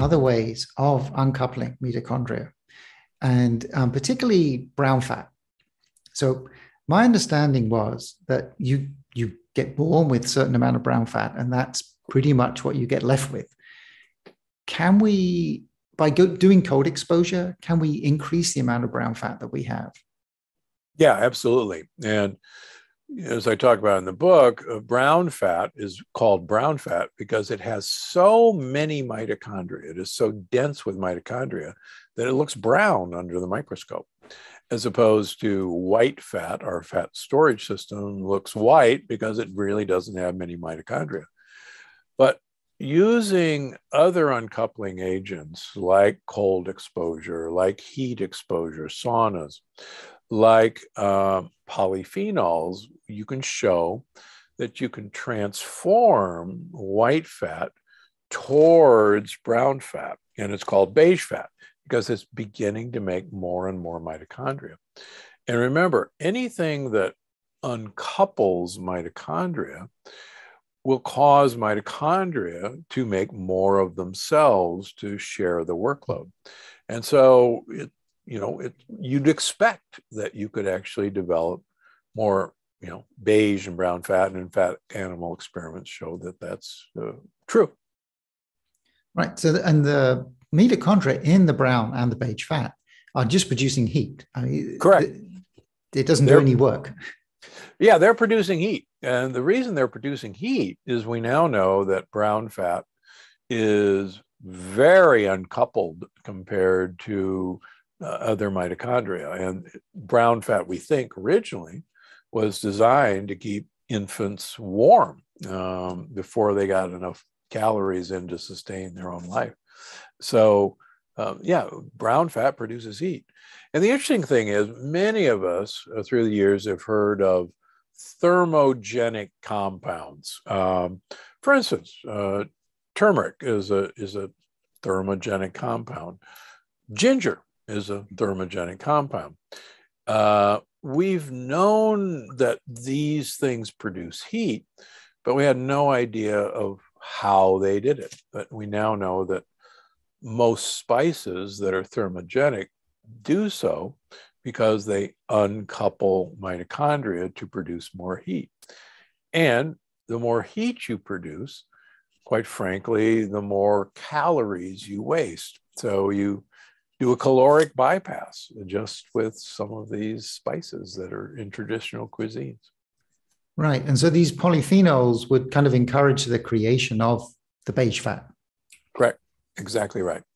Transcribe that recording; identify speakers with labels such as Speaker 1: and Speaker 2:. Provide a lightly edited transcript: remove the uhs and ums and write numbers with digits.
Speaker 1: other ways of uncoupling mitochondria, and particularly brown fat. So my understanding was that you get born with a certain amount of brown fat, and that's pretty much what you get left with. Can we, by doing cold exposure, can we increase the amount of brown fat that we have?
Speaker 2: Yeah, absolutely. And as I talk about in the book, brown fat is called brown fat because it has so many mitochondria. It is so dense with mitochondria that it looks brown under the microscope, as opposed to white fat. Our fat storage system looks white because it really doesn't have many mitochondria. But using other uncoupling agents like cold exposure, like heat exposure, saunas, like polyphenols, you can show that you can transform white fat towards brown fat. And it's called beige fat because it's beginning to make more and more mitochondria. And remember, anything that uncouples mitochondria will cause mitochondria to make more of themselves to share the workload. And so you'd expect that you could actually develop more, beige and brown fat, and in fact, animal experiments show that that's true.
Speaker 1: Right. So, and the mitochondria in the brown and the beige fat are just producing heat. I mean,
Speaker 2: correct.
Speaker 1: It doesn't do any work.
Speaker 2: Yeah, they're producing heat. And the reason they're producing heat is we now know that brown fat is very uncoupled compared to other mitochondria. And brown fat, we think originally, was designed to keep infants warm before they got enough calories in to sustain their own life. So brown fat produces heat. And the interesting thing is many of us through the years have heard of thermogenic compounds. For instance, turmeric is a thermogenic compound. Ginger is a thermogenic compound. We've known that these things produce heat, but we had no idea of how they did it. But we now know that most spices that are thermogenic do so because they uncouple mitochondria to produce more heat. And the more heat you produce, quite frankly, the more calories you waste. So you do a caloric bypass just with some of these spices that are in traditional cuisines.
Speaker 1: Right. And so these polyphenols would kind of encourage the creation of the beige fat.
Speaker 2: Correct. Exactly right.